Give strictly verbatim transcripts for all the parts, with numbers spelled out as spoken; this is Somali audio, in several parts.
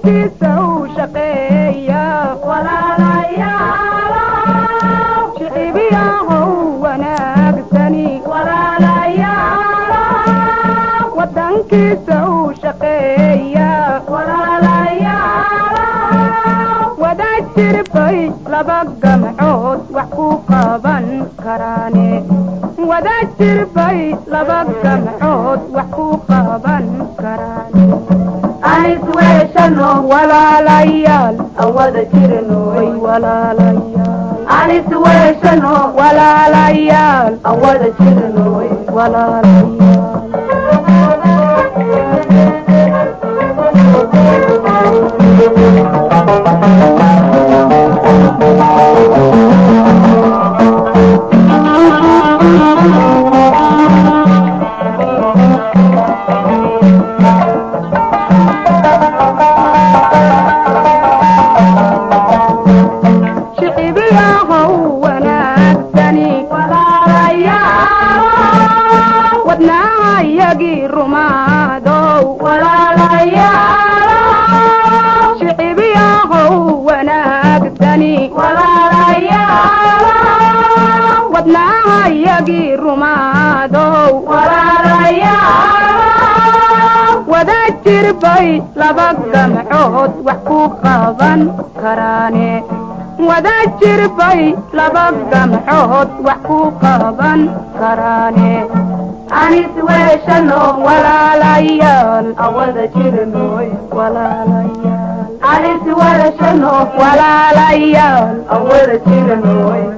wadankiisa u shaqeeya walaalayaal shicibiyahow wanaagsani walaalayaal wadankiisa u shaqeeya walaalayaal wada jirbay laba gamcood wax ku qaban karaane wada jirbay laba gamcood wax ku qaban karaane anis weeshano walaalayaal aan wada jirno way walaalayaal anis weeshano walaalayaal aan wada jirno way walaalayaal jirbay laba gamcood wax ku qaban karaane wada jirbay laba gamcood wax ku qaban karaane anis weeshano walaalayaal aan wada jirno walaalayaal anis weeshano walaalayaal aan wada jirno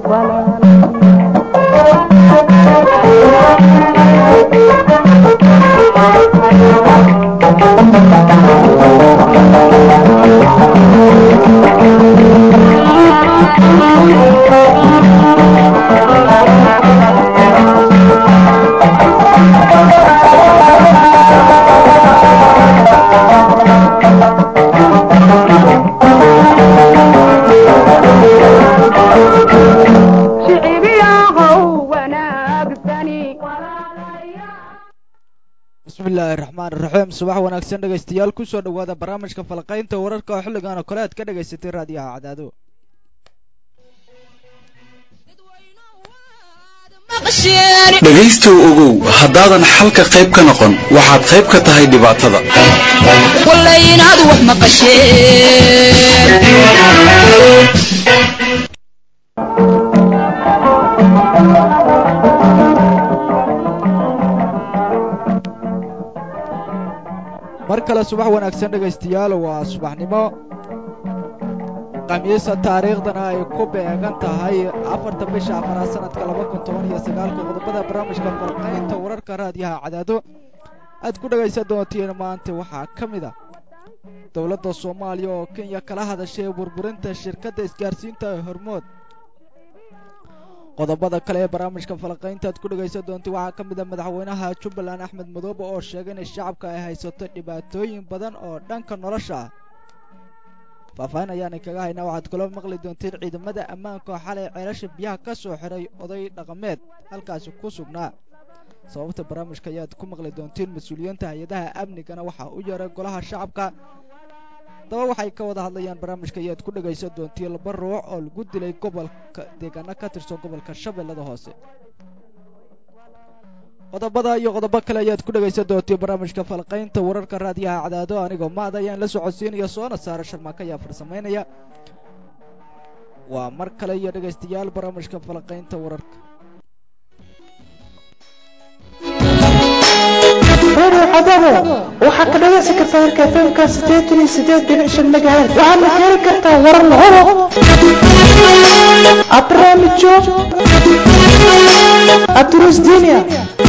bismillaahi raxmaani raxiim subax wanaagsan dhegaystayaal ku soo dhawaada barnaamijka falqaynta wararka oo xilligan oo kale aad ka dhagaysatay raadiyaha cadaado dhegaystow ogow haddaadan xalka qayb ka noqon waxaad qayb ka tahay dhibaatada wallahi inaad wax maqasheen mar kale subax wanaagsan dhegaystayaal waa subaxnimo khamiisa taariikhdana ay ku beegan tahay afarta bisha afaraad sanadka laba kun toban iyo sagaalka qodobada barnaamijka falqaynta wararka raadiyaha cadaado aad ku dhegaysan doontiin maanta waxaa ka mid ah dowladda soomaaliya oo kenya kala hadashay burburinta shirkadda isgaarsiinta ee hormood qodobada kale ee barnaamijka falqaynta aad ku dhagaysan doonta waxaa ka mid ah madaxweynaha Jubbaland Axmed Madoobe oo sheegay in shacabka ay haysato dhibaatooyin badan oo dhanka nolosha ah faahfaahin ayaan kaga haynaa waxaad kaloo maqli doonteen ciidamada ammaanka oo xalay ceelasha biyaha ka soo xiray oday dhaqameed halkaasi ku sugnaa sababta barnaamijka ayaad ku maqli doonteen mas'uuliyiinta hay'adaha amnigana waxaa u yeeray golaha shacabka daba waxay ka wada hadlayaan barnaamijka ayaad ku dhagaysan doontiin laba ruux oo lagu dilay gobolka deegaana ka tirsan gobolka Shabeellada Hoose qodobada iyo qodobo kale ayaad ku dhagaysan doontiin barnaamijka falqaynta wararka raadiyaha cadaado anigoo maad ayaan la socodsiinaya soona saara sharmaaka ayaa farsameynaya waa mar kale iyo dhagaystayaal barnaamijka falqaynta wararka waxaa ka dhagaysan kartaa warka F M-ka siddeetan iyo siddeed dhibic shan megahertz waxaadna ka heli kartaa warar la hubo barnaamijyo abduruus diiniya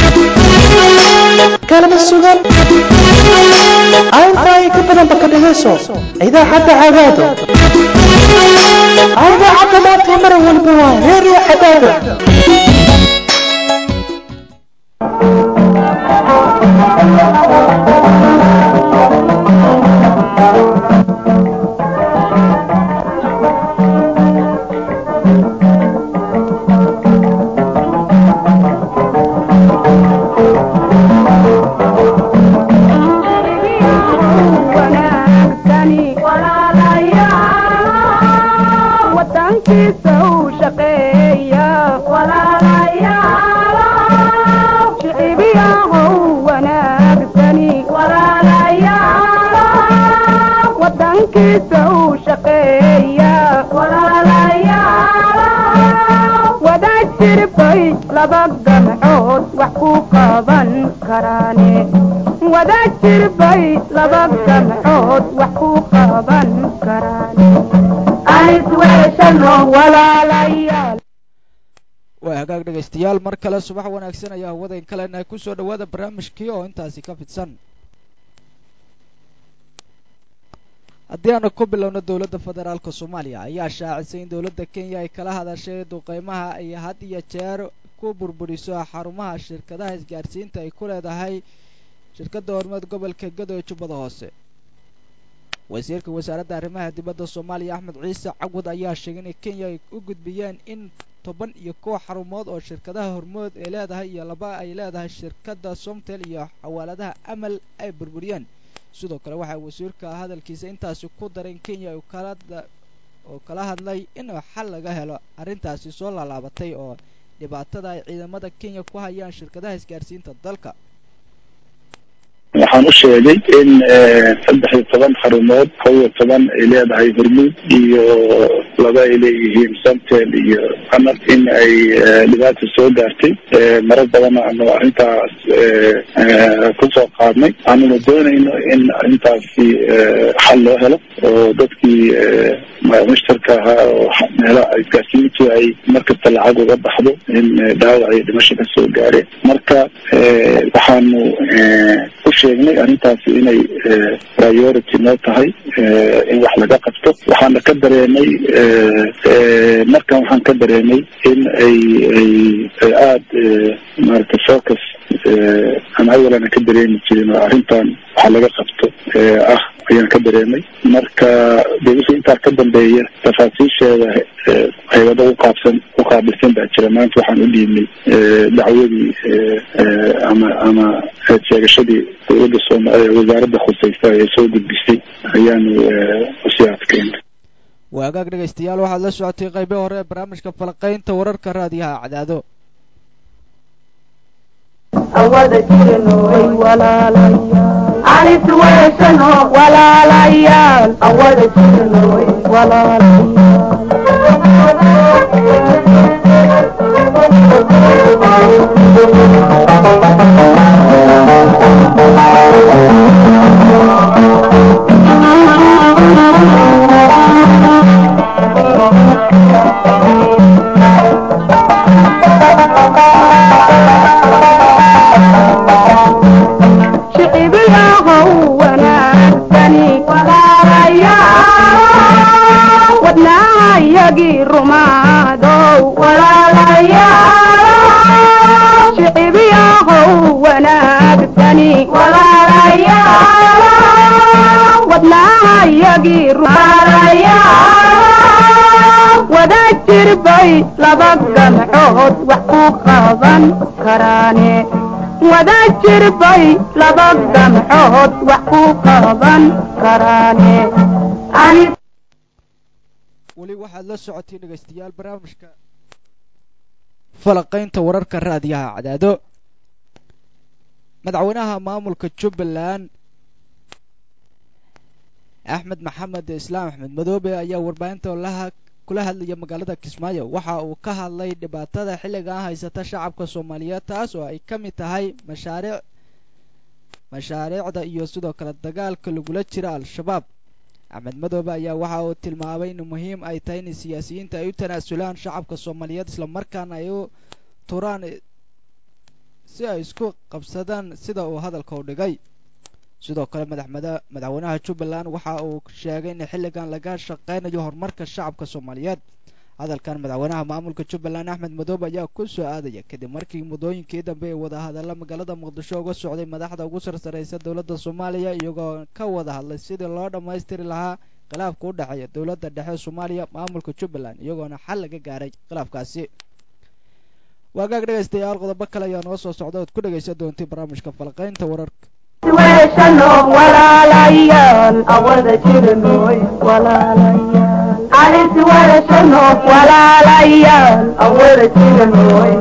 kalama sugan aynta ay ka badanba ka dhagayso idaacadda cadaado idaacadda maanta mar walba waa reeriyo cadaado wadankiisa u shaqeeya walaalayaal shicibiyahow wanaagsani walaalayaal wadankiisa u shaqeeya walaalayaal wada jirbay laba gamcood wax ku qaban karaane wada jirbay laba gamcood wax ku qaban karaane anis weeshano walaalayaal waa hagaag dhegaystayaal mar kale subax wanaagsan ayaa hawadayn kalena ku soo dhawaada barnaamijkii oo intaasi ka fidsan haddii aanu ku bilowno dowladda federaalka soomaaliya ayaa shaacisay in dowladda kenya ay kala hadashay duqeymaha ay had iyo jeer ku burburiso xarumaha shirkadaha isgaarsiinta ay ku leedahay shirkadda horumad gobolka gado ee jubbada hoose wasiirka wasaaradda arrimaha dibadda soomaaliya axmed ciise cawad ayaa sheegay in kenya ay u gudbiyeen in toban iyo kow xarumood oo shirkadaha hormood ay leedahay iyo laba ay leedahay shirkadda somtel iyo xawaaladaha amal ay burburiyeen sidoo kale waxaa wasiirka hadalkiisa intaasi ku daray in kenya uu kala oo kala hadlay in xal laga helo arrintaasi soo laalaabatay oo dhibaatada ay ciidamada kenya ku hayaan shirkadaha isgaarsiinta dalka waxaan u sheegay in saddex iyo toban xarumood kow iyo toban ay leedahay hormuud iyo laba ay leeyihiin somtel iyo amal in ay dhibaata soo gaartay marar badan aanu arrintaas kusoo qaadnay aanuna doonayno in arrintaasi xal loo helo oo dadkii mushtarka ahaa oo meelaha isgaarsiintu ay markasta lacag uga baxdo in dhaawac iyo dhimasho ka soo gaareen marka waxaanu u sheegnay arrintaasi inay priority noo tahay in wax laga qabto waxaana ka dareemay markan waxaan ka dareemay in ay ay aada maarata focus aan awalana ka dareemi jirin oo arrintan waxa laga qabto ah ayaan ka dareemay marka de wixii intaa ka dambeeya tafaasiisheeda hay-ada uqaabsan uqaabilsan baa jira maanta waxaan u dhiibnay dacwadii ama ama sheegashadii dowladda soomaaliya wasaaradda khusaysa ee soo gudbisay ayaanu usii adkeynay waa hagaag dhegaystayaal waxaad la socotay qaybii hore ee barnaamijka falaqaynta wararka raadiyaha cadaado awada jirno walaalayaal anis weeshano walaalayaal awada jirno wadnaayagii rumaadow walaalayaal shicibiyahow wanaagsani walaalayaal wadnaayagii rumaalayal wada jirbay laba gamcood wax ku qaban karaane wada jirbay laba gamcood wax ku qaban karaane weli waxaad la socotay dhegaystayaal barnaamijka falaqaynta wararka raadiyaha cadaado madaxweynaha maamulka jubbaland axmed maxamed islaam axmed madoobe ayaa warbaahinta laha kula hadlaya magaalada kismaayo waxa uu ka hadlay dhibaatada xilligan haysata shacabka soomaaliyeed taas oo ay ka mid tahay mashaariic mashaariicda iyo sidoo kale dagaalka lagula jira al-shabaab axmed madoobe ayaa waxa uu tilmaamay in muhiim ay tahay in siyaasiyiinta ay u tanaasulaan shacabka soomaaliyeed islamarkaana ay u turaan si ay isku qabsadaan sida uu hadalka u dhigay sidoo kale madaxmada madaxweynaha jubbaland waxa uu sheegay in xilligan laga shaqeynayo horumarka shacabka soomaaliyeed hadalkan madaxweynaha maamulka jubbaland axmed madoobe ayaa ku soo aadaya kadib markii muddooyinkii dambe ee wadahadalla magaalada muqdisho uga socday madaxda ugu sarsareysa dowladda soomaaliya iyagoo ka wada hadlay sidii loo dhammaystiri lahaa khilaafka u dhexeeya dowladda dhexe soomaaliya maamulka jubbaland iyagoona xal laga gaaray khilaafkaasi waagaag dhegaystayaal qodobo kale ayaa noo soo socda ood ku dhegaysan doontay barnaamijka falaqaynta wararka weeshano walaalayaal awada jirno walaalayaal anis weeshano walaalayaal awada jiranoy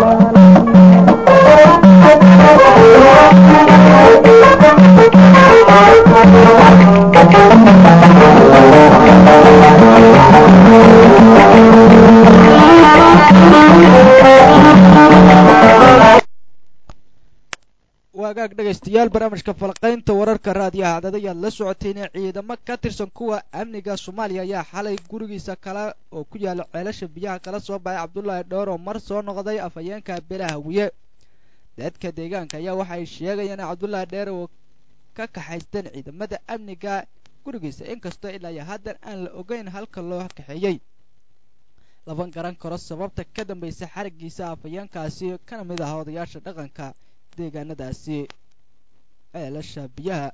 waagaag dhegaystayaal barnaamijka falqaynta wararka raadiyaha cadadayaad la socoteen ciidamo ka tirsan kuwa amniga Soomaaliya ayaa xalay gurigiisa kala oo ku yaala ceelasha biyaha kala soo baxay Cabdullaahi Dhoor oo mar soo noqday afayeenka beelaha wiye dadka deegaanka ayaa waxay sheegayaan in Cabdullaahi Dheer oo ka kaxaysteen ciidamada amniga gurigiisa inkastoo ilaa haddan aan la ogeyn halka loo kaxeeyay laban garan karo sababta ka dambaysa xarigiisa afayeenkaasi kana mid ah odayaasha dhaqanka deegaanadaasi ceelasha biyaha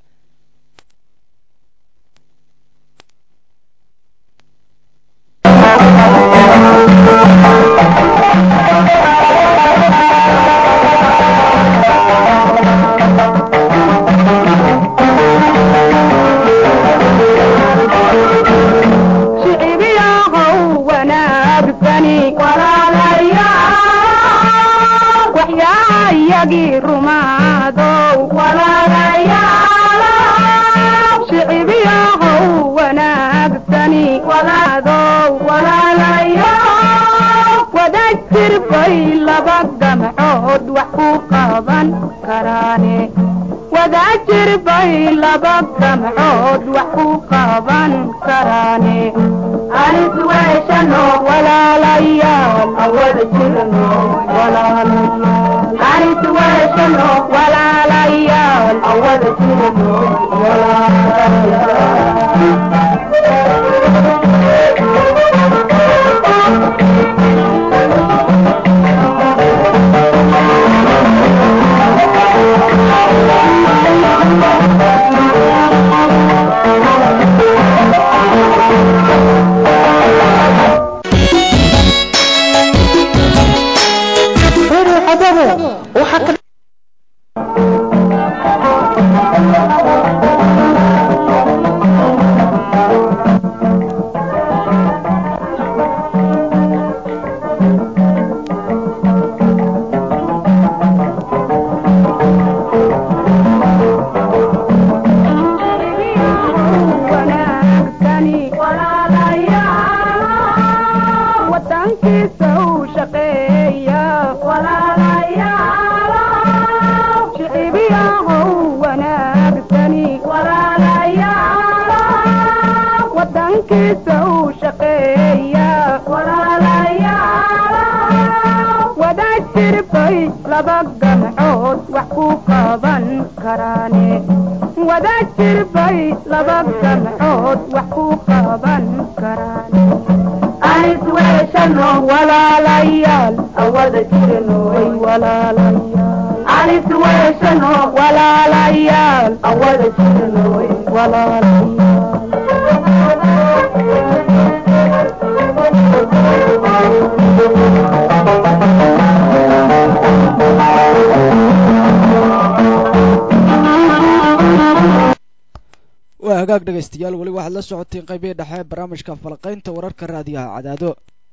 hagaag dhageystayaal wali waxaad la socoteen qaybihii dhexe barnaamijka falqaynta wararka raadiyaha cadaado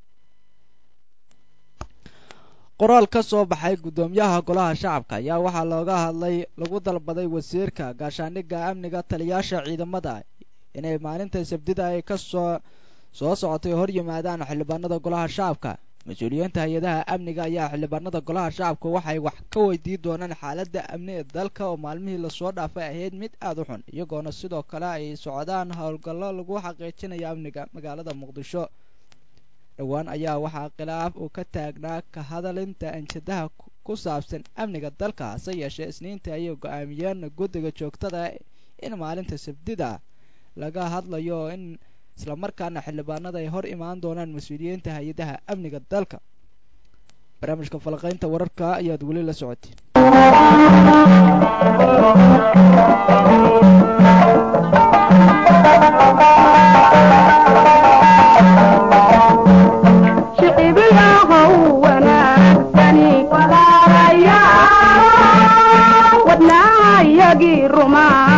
qoraal ka soo baxay gudoomiyaha golaha shacabka ayaa waxaa looga hadlay lagu dalbaday wasiirka gaashaandhigga amniga taliyaasha ciidamada inay maalinta sabtida ay ka soo soo socotay hor yimaadaan xildhibaanada golaha shacabka mas-uuliyiinta hay-adaha amniga ayaa xildhibaanada golaha shacabka waxay wax ka weydiin doonaan xaaladda amni ee dalka oo maalmihii lasoo dhaafay ahayd mid aad u xun iyagoona sidoo kale ay socdaan howlgallo lagu xaqiijinayo amniga magaalada muqdisho dhowaan ayaa waxaa khilaaf uu ka taagnaa ka hadalinta anjadaha ku saabsan amniga dalka hase yeeshee isniinta ayay go-aamiyeen guddiga joogtada in maalinta sabtida laga hadlayo in isla markaana xildhibaanada ay hor imaan doonaan mas-uuliyiinta hay-adaha amniga dalka barnaamijka falqaynta wararka ayaad weli la socoteen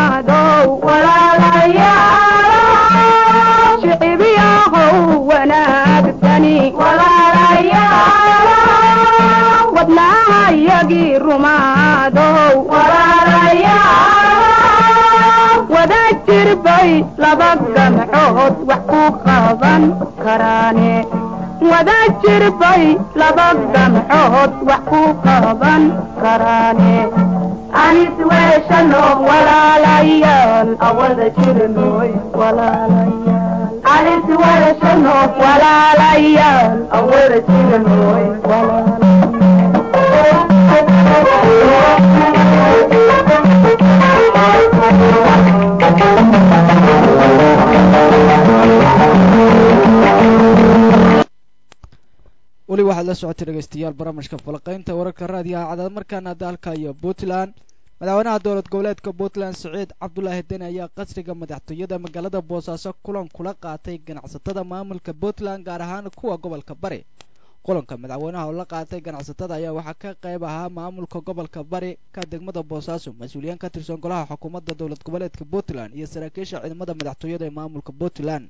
wana bay laba gamcood wax ku qaban karaane wada jir bay laba gamcood wax ku qaban karaane anis weeshano walaalayaal awada jirnoy walaalayaal anis weeshano walaalayaal awada jirnoy weli waxaad la socotay dhegaystayaal barnaamijka falaqaynta wararka raadiyaha cadaad markaana dalka iyo Puntland madaxweynaha dowlad goboleedka Puntland Saciid Cabdullaahi Deni ayaa qasriga madaxtooyada magaalada Boosaaso kulan kula qaatay ganacsatada maamulka Puntland gaar ahaan kuwa gobolka Bari kulanka madaxweynaha oo la qaatay ganacsatada ayaa waxa ka qayb ahaa maamulka gobolka Bari ka degmada Boosaaso mas'uuliyiin ka tirsan golaha xukuumadda dowlad goboleedka Puntland iyo saraakiisha ciidamada madaxtooyada ee maamulka Puntland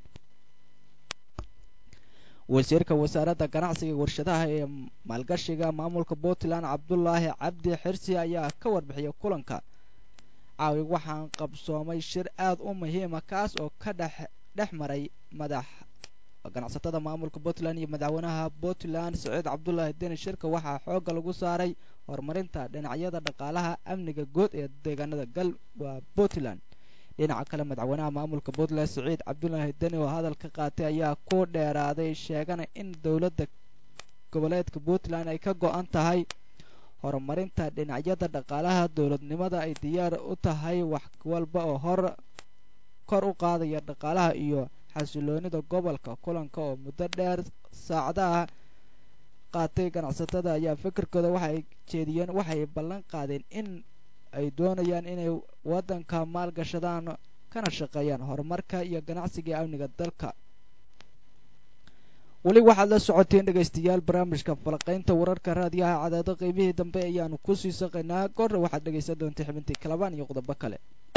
wasiirka wasaaradda ganacsiga warshadaha ee maalgashiga maamulka Puntland Cabdullaahi Cabdi Xirsi ayaa ka warbixiyay kulanka caawi waxaan qabsoomay shir aad u muhiim ah kaas oo ka dhex dhex maray madax ganacsatada maamulka Puntland iyo madaxweynaha Puntland Saciid Cabdullaahi Deni shirka waxaa xoogga lagu saaray horumarinta dhinacyada dhaqaalaha amniga guud ee deegaanada gal waa Puntland dhinaca kale madaxweynaha maamulka Puntland Saciid Cabdullaahi Deni oo hadal ka qaatay ayaa ku dheeraaday sheegana in dowladda goboleedka Puntland ay ka go'an tahay horumarinta dhinacyada dhaqaalaha dowladnimada ay diyaar u tahay wax walba oo hor kor u qaadaya dhaqaalaha iyo xasiloonida gobolka kulanka oo muddo dheer saacadaha qaatay ganacsatada ayaa fikirkooda waxay jeediyeen waxay ballan qaadeen in ay doonayaan inay wadanka maalgashadaan kana shaqeeyaan horumarka iyo ganacsiga amniga dalka weli waxaad la socoteen dhegaystayaal barnaamijka falaqaynta wararka raadiyaha cadaado qaybihii dambe ayaanu ku sii saqaynaa goorna waxaad dhegaysan doontaa xubintii kalabaan iyo qodobo kale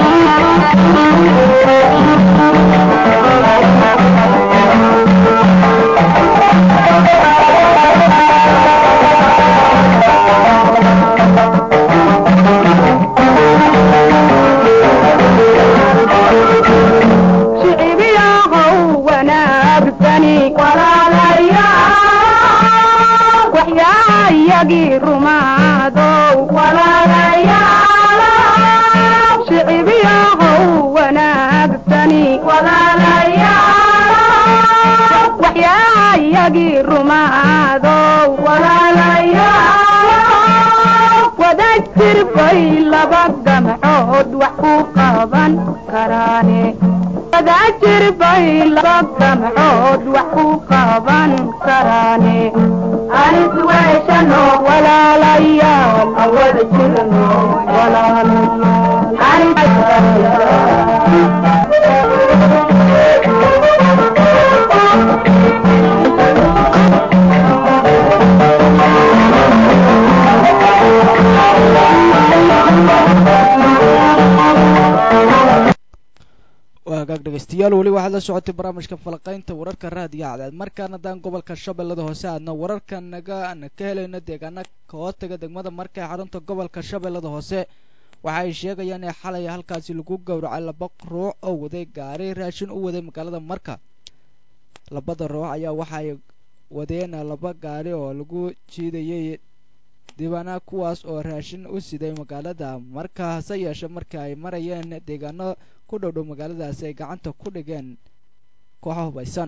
dhegaystayaal weli waxaad la socotay barnaamijka falaqaynta wararka raadiyaha cadaad markaana daan gobolka shabeellada hoose aadna wararka naga ka helayno deegaana ka hoostaga degmada marka ee xarunta gobolka shabeellada hoose waxa ay sheegayaan in xalay halkaasi lagu gowracay laba ruux oo waday gaari raashin u waday magaalada marka labada ruux ayaa waxay wadeen laba gaari oo lagu jiidayay diiwaana kuwaas oo raashin u siday magaalada marka hase yeeshee marka ay marayeen deegaano ku dhow dhow magaaladaasi ay gacanta ku dhigeen kooxo hubaysan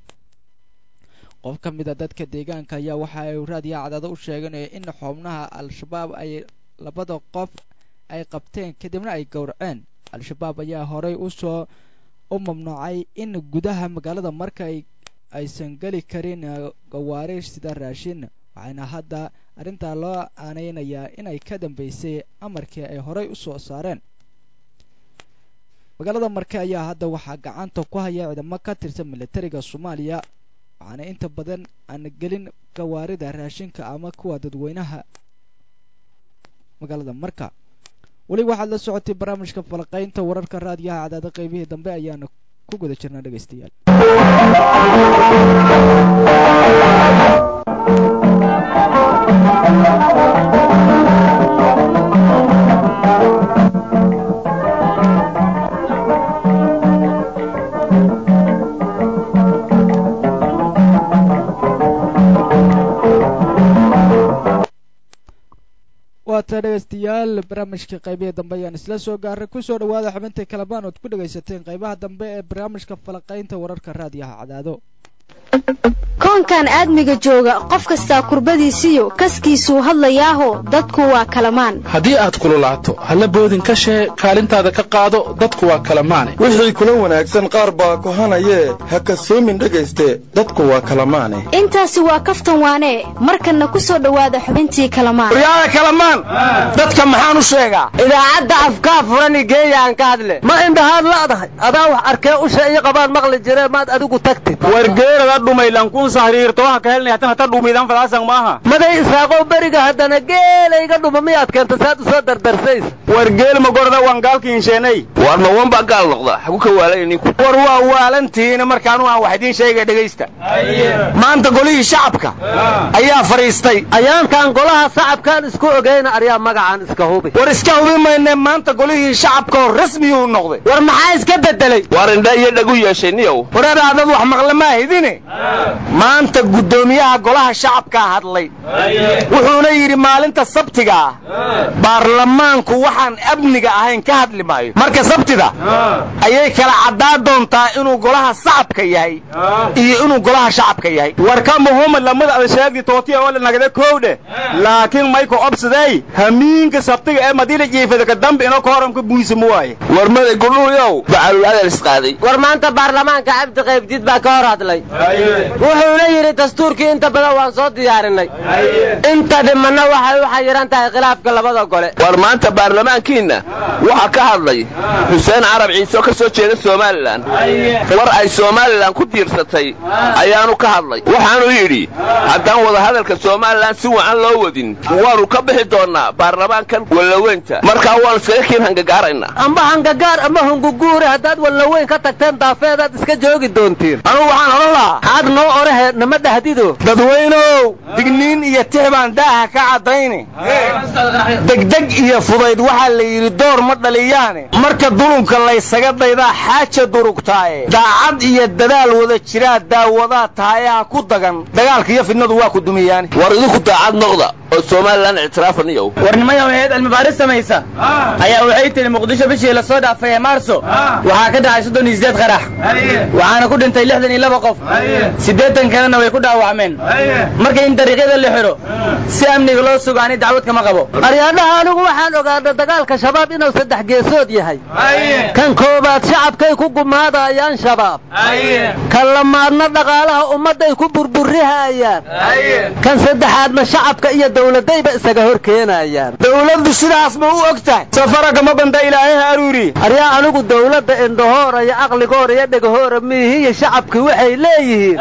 qof ka mid a dadka deegaanka ayaa waxa ay raadiyaha cadaado u sheegeen in xubnaha al-shabaab ay labada qof ay qabteen kadibna ay gowraceen al-shabaab ayaa horay u soo u mamnuucay in gudaha magaalada marka ay aysan geli karin gawaari sida raashin waxayna hadda arrintaa loo aaneynayaa inay ka dambeysay amarkii ay horay u soo saareen magaalada marke ayaa hadda waxaa gacanta ku haya ciidamo ka tirsan militariga Soomaaliya waxaana inta badan aan gelin gawaarida raashinka ama kuwa dadweynaha magaalada marka weli waxaad la socotay barnaamijka falaqaynta wararka raadiyaha cadaada qaybihii dambe ayaana ku guda jirnaa dhegaystayaal tahay dhegaystayaal barnaamijka qaybihii dambe ayaan isla soo gaaray kusoo dhawaada xubintii kalamaan ood ku dhagaysateen qaybaha dambe ee barnaamijka falaqaynta wararka raadiyaha cadaado koonkan aadmiga jooga qof kastaa kurbadiisiyo kaskiisuu hadlayaaho dadku waa kalamaan haddii aad kululaato halla boodin ka shee kaalintaada ka qaado dadku waa kalamaane wixii kula wanaagsan qaar baa kohanayee ha kasoomin dhegayste dadku waa kalamaane intaasi waa kaftan waanee markanna ku soo dhowaada xubintii kalamaan waryaada kalamaan dadka maxaan u sheegaa idaacadda afkaa furani geeyaan ka hadle ma indhahaad la'dahay adaa wax arkee usha iyo qabaan maqli jiree maad adigu tagtid wargeerada dhumaylan kun sahriirto waxa ka helnay hatan hata dhumidan falaasan maaha maday israaqo bariga hadana geelayga dhuma miyaad keenta saad u soo dardarsays wargeel ma gorda waan gaalkiin sheenay war ma wan ba gaal noqda xagu ka waalay ninku war waa waalantiina markaan aan wax idin sheegay dhageysta maanta golihii shacabka ayaa fariistay ayaantan golaha shacabkan isku ogeyna ariya magacan iska hubi war iska hubi mayne maanta golihii shacabka oo rasmi uu noqday war maxaa iska bedelay war indha iyo dhagu yeeshay niyow waraadad wax maqlama idine maanta gudoomiyaha golaha shacabka hadlay wuxuuna yiri maalinta sabtiga baarlamaanku waxaan amniga ahayn ka hadli maayo marka sabtida ayay kala cadaa doontaa inuu golaha shacabka yahay iyo inuu golaha shacabka yahay warka muhiimad lamada adeeshadii tootiya oo la nagada koowde laakiin mayko obsaday hamiinka sabtiga ee madina jiifada ka dambe inoo kooramka buismo waaye warmada guluuyow bacalul adal isqaaday war maanta baarlamaanka cabdi qaybdid baa ka hor hadlay wuxuuna yiri dastuurkii inta badan waan soo diyaarinay inta dhimanna waxay u xayiran tahay khilaafka labada gole war maanta baarlamaankiina waxa ka hadlay Xuseen Carab Ciise oo ka soo jeeda Soomaaliland war ay Soomaaliland ku diirsatay ayaanu ka hadlay waxaanu yiri haddaan wada hadalka Soomaaliland si wacan loo wadin waanu ka bixi doonaa baarlamaankan walaweynta marka waan iskaga hangagaarayna amba hangagaar ama hunguguur hadaad walaweyn ka tagteen daafeedaad iska joogi doontiin anu waxaan oran lahaa aad noo orahe nama dhahdido dadweynow digniin iyo tixbaan daaha ka cadayni degdeg iyo fudayd waxaa la yiri door ma dhaliyaane marka dulunka la isaga daydaa xaaja durugtaaye daacad iyo dadaal wada jiraa daawadaa tahayaha ku dagan dagaalka iyo fidnadu waa ku dumiyaan war idinku daacad noqda oo Soomaaliland ictiraafaniyo warnimayo hay'ad cilmi-baaris samaysa ayaa waxay tiri Muqdisho bishii la soo dhaafay Maarso waxa ka dhacay soddon iyo siddeed qarax waxaana ku dhintay lixdan iyo laba qof siddeetan kalena way ku dhaawacmeen markay in dariiqada la xiro si amniga loo sugaani dacwad kama qabo aryaadaha anigu waxaan ogaaday dagaalka shabaab inuu saddex geesood yahay kan koobaad shacabkay ku gumaadayaan shabaab kan lamaadna dhaqaalaha ummaday ku burburihayaan kan saddexaadna shacabka iyo dawladayba isaga hor keenayaan dawladdu sidaas ma u ogtahay safarka ma banda ilaahay aruuri aryaa anigu dawladda indhahoora iyo aqligoora iyo dhagahoora miihiyo shacabkii waxay leeyihiin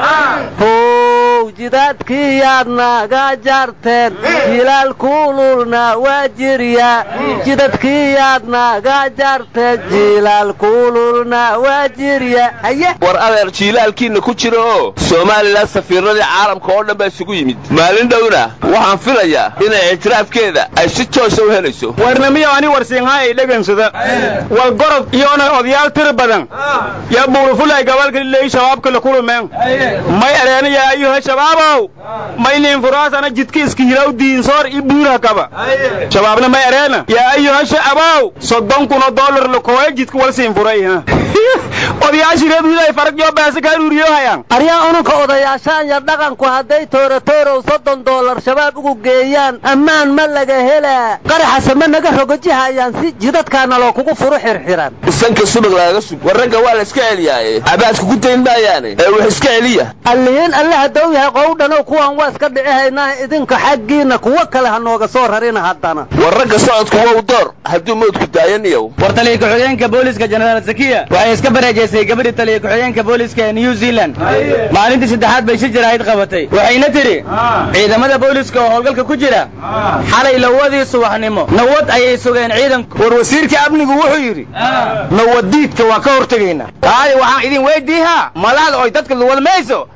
how jidaadkiyaad naga jarteen jilaal kululna waa jirya jidadkiyaad naga jarteen jilaal kululna waa jirya haye war adeer jilaalkiina ku jiro oo Soomaaliland safiiradii caalamka oo dhan baa isugu yimid maalin dhowna waxaan filayaa inay ictiraafkeeda ay si toos u helayso warnamiyo ani warsiinhay ay dhagansada wal gorob iyo odayaal tir badan ya buurfulay gabalka leey shabaabka la kulmeen may areena ayuu shabaabo maynin furaasana jidka iska hiraw diin soor ibuura kaba shabaabna may areena ya ayuu shabaabo soddon kun oo dollar la kooyay jidka wal siin furay ha odayaashii reeduday farq iyo baas ka ururiyo hayaan ariya unka odayaashan ya dhaqanku haday tooro tooro soddon dollar shabaab ugu geeyaan amaan ma laga helaa qaraxa sama naga rogojihayaan si jidadkaana loo kugu furo xirxiran isanka subag laga sub waraga waa la iska celiyay abaadku ku deyn maayaane ee wax iska celiya alliin allah daw yahay qowdhano kuwan waa iska dhicaynaa idinka xaqiina kuwa kale hanooga soo rarina hadana waraga socodku waa door haduu moodku daayaniyo wartaliye ku xigeenka booliska General Zakiya waxay iska bareejeysay gabadhii taliye ku xigeenka booliska ee New Zealand maalintii saddexaad bay si jiraahid qabatay waxayna tiri ciidamada booliska oo howlgalka ku jira xalay lawadii subaxnimo nawad ayay sugeen ciidanku war wasiirka amnigu wuxuu yiri nawadiidka waa ka hortagayna taay waxaan idin weydiihaa malaad oo dadka wada meeyso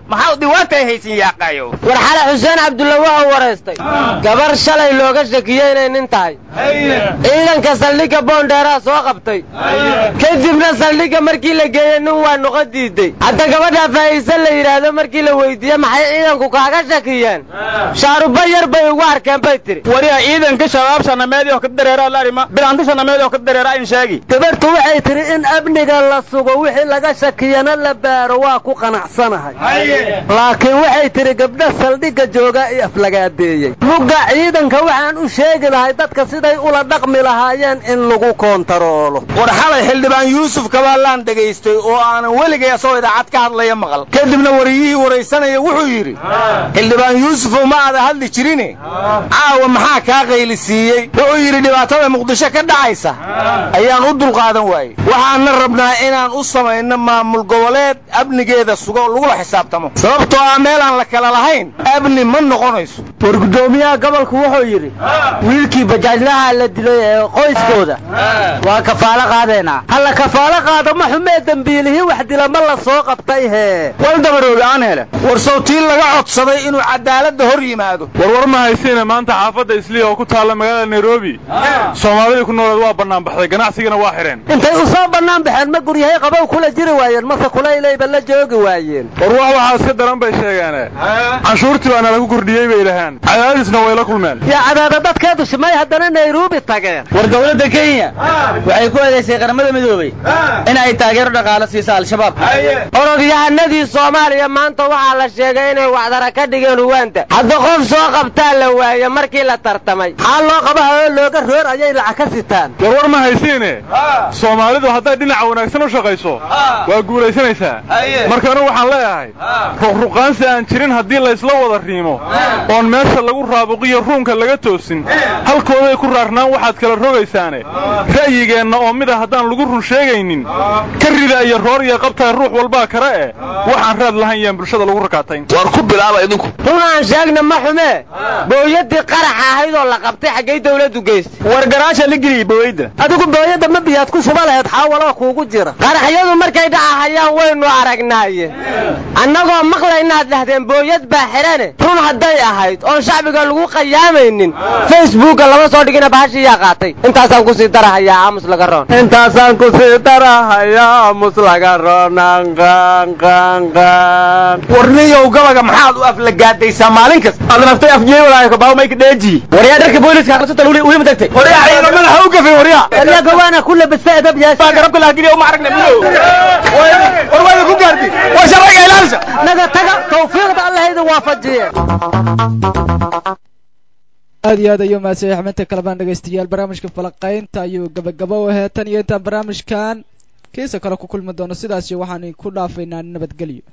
maxaa dhiwaatay haysan yaaqayo war xala xuseen cabdulla waxa wareystay gabar shalay looga shakiyay inay nin tahay ciidanka saldhigga boondheeraa soo qabtay kadibna saldhigga markii la geeyey nin waa noqon diiday hadda gabadha faa'iisa la yidhaahdo markii la weydiiyey maxay ciidanku kaaga shakiyeen shaaruba yar bay ugu arkeen bay tiri wariya ciidanka shabaab shanameedii oo ka dareeraa laarima bilaanta shanameedii oo ka dareeraa in sheegi gabartu waxay tiri in amniga la sugo wixii laga shakiyana la baaro waa ku qanacsanahay laakiin waxay tiri gabdha saldhigga jooga iyo aflagaadeeyey mugga ciidanka waxaan u sheegi lahay dadka siday ula dhaqmi lahaayeen in lagu koontaroolo war xalay xildhibaan yuusuf kabaalaan dhegaystay oo aanan weligay asoo idaacad ka hadlaya maqal kadibna wariyihii waraysanaya wuxuu yidhi xildhibaan yuusufow ma aada hadli jirine caawa maxaa kaa qaylisiiyey wuxuu yidhi dhibaatada muqdisho ka dhacaysa ayaan u dulqaadan waayey waxaanna rabnaa inaan u samayno maamul goboleed amnigeeda sugo lagula xisaabtamo sababtoo ah meelaan la kala lahayn amni ma noqonayso war guddoomiyaha gobolku wuxuu yidhi wiilkii bajaajlaha la dilay ee qoyskooda waa kafaalo qaadeenaa halla kafaalo qaado ma xumee dembiilihii wax dila ma la soo qabtay hee wal dabarooga aan hele war sawtiin laga codsaday inuu cadaaladda hor yimaado warwar ma haysiine maanta xaafadda isliya oo ku taalla magaalada nairobi soomaalidii ku nooleed waa bannaan baxday ganacsigana waa xidheen intay u soo bannaan baxeen ma guryahay qabow kula jiri waayeen mase kulaylayba la joogi waayeen war wax waxaa iska daran bay sheegeene canshuurtii baana lagu kordhiyey bay dhahaan cadaadisna way la kulmeen yaa cadaada dadkeedu shimay haddana nairobi tageen war dowladda kenya waxay ku eedaysay qaramada midoobay in ay taageero dhaqaale siiso al-shabaab orodyahanadii soomaaliya maanta waxaa la sheegay inay wacdara ka dhigeen uwaanta hadda qof soo qabtaa la waaye markii la tartamay maxaa loo qabaha oo looga roor ayay lacag ka sitaan warwar ma haysiine soomaalidu hadday dhinaca wanaagsan u shaqayso waa guulaysanaysaa marka anu waxaan leeyahay ruqruqaansi aan jirin haddii laysla wada riimo oon meesha lagu raabuqiyo ruunka laga toosin halkooday ku raarnaan waxaad kala rogaysaane ra'yigeenna oo mida haddaan lagu run sheegaynin ka rida iyo roor iyo qabtaa ruux walbaa kale eh waxaan raad lahayn yaan bulshada lagu rakaatayn war ku bilaaba idinku run aan sheegna ma xumee booyadii qaraxa ahayd oo la qabtay xaggay dawladdu geystay war garaasha la geliyey booyadda adigu booyadda ma biyaad ku shuba lahayd xaawaloo kuugu jira qaraxyadu markay dhacahayaan waynu aragnaaye annagoo maqlaynaad dhahdeen booyad baa xidhane run hadday ahayd oon shacbiga lagu qayaamaynin facebooka lama soo dhigina bahashii yaa qaatay intaasaan kusii darahayaa aamus laga roon intaasaan kusii darahayaa aamus laga roonanqanqanqan warniyow gabaga maxaad u aflagaadaysaa maalin kasta aad naftay afjiyey walaayo kabaabo mayka dheeji waryaa dharka booliska aqrisata weli ma tagtay waryaa ciidamada ha u gafay waryaa waryaa gawaana ku labasta edab yaas baa garabka la geliyo ma aragna biyo war way ku gaartay waa sharciga ilaalisa naga taga tawfiiqda Allah idin waafajiye aad iyo aad ayuu mahadsanyahay xubinta kalabaan dhegaystayaal barnaamijka falaqaynta ayuu gabagabo u ahaa tan iyo intaan barnaamijkan kiisa kale ku kulmi doono sidaasi waxaan ku dhaafaynaa nabadgelyo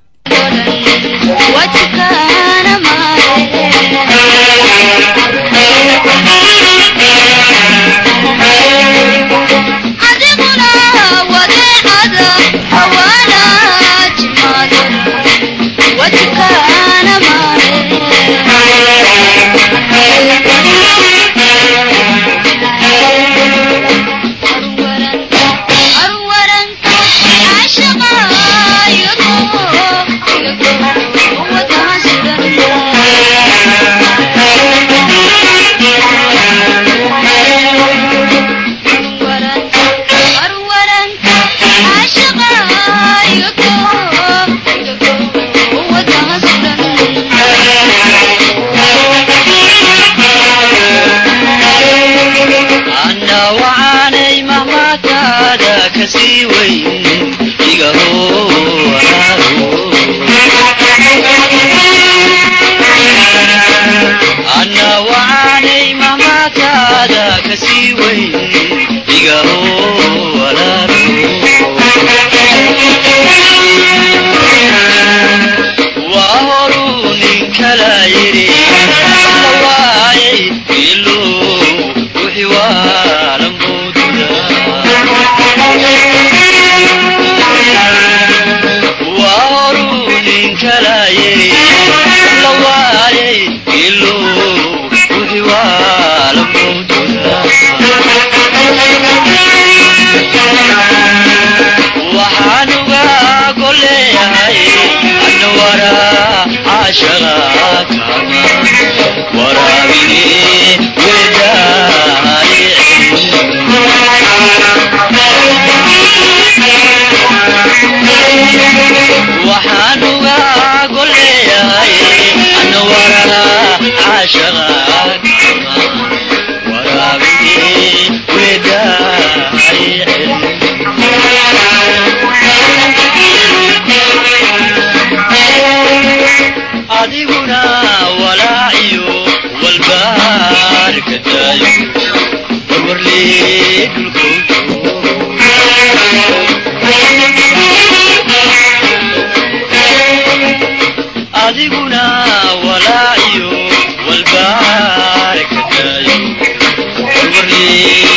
waxaan uga goleeyahay anwara waxaan uga golleeyahay ana waraha caashaqaad waraabigii weedhahay adiguna walaaciyo walbaarka daayo warwarlee dhulkoodo adiguna walaaciyo walbaarka daayo warwarlee